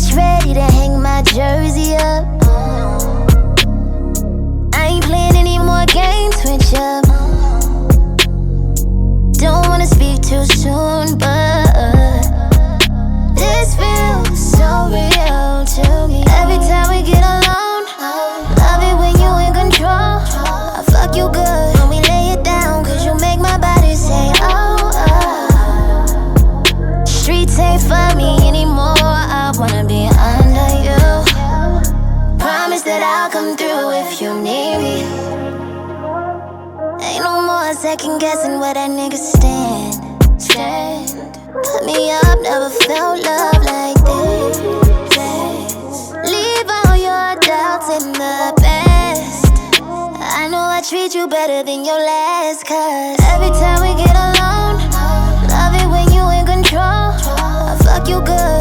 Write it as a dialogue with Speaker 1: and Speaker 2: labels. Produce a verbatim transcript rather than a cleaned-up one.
Speaker 1: bitch ready to hang my jersey up. I ain't playing any more games with ya. Don't wanna speak too soon, but this feels so real to me. Every time we get alone, love it when you in control. I fuck you good when we lay it down, cause you make my body say oh, oh. Streets ain't for me anymore, I wanna be under you. Promise that I'll come through if you need me. Ain't no more second guessing where that nigga stand. Stand. Put me up, never felt love like this. Leave all your doubts in the past. I know I treat you better than your last, cause every time we get alone, love it when you in control. I fuck you good